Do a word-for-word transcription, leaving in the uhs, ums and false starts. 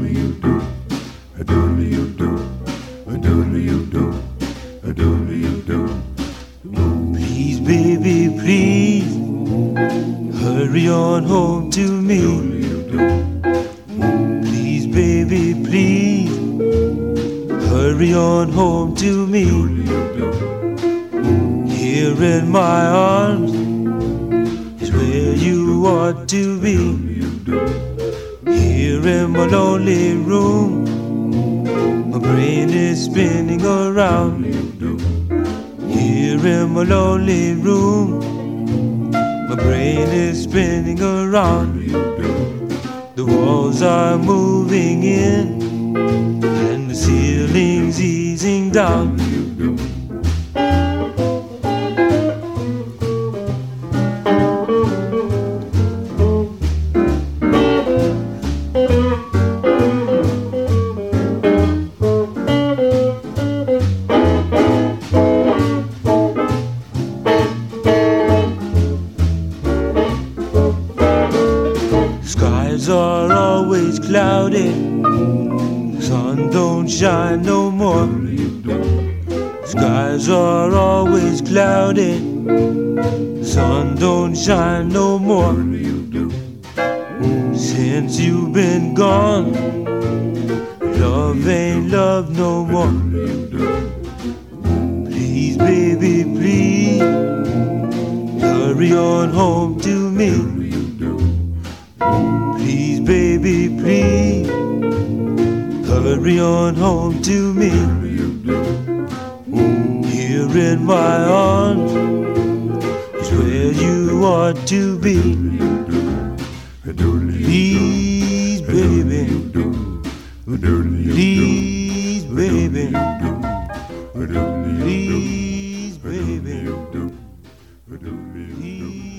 Please, baby, please, hurry on home to me. Please, baby, please, hurry on home to me. Here in my arms is where you ought to be. Here in my lonely room, my brain is spinning around. Here in my lonely room, my brain is spinning around. The walls are moving in, and the ceiling's easing down. Skies are always cloudy, sun don't shine no more. Skies are always cloudy, sun don't shine no more. Since you've been gone, love ain't love no more. Please, baby, please, hurry on home to me. Please, baby, please, hurry on home to me. Here in my arms is where you ought to be. Please, baby, please, baby, please, baby, please.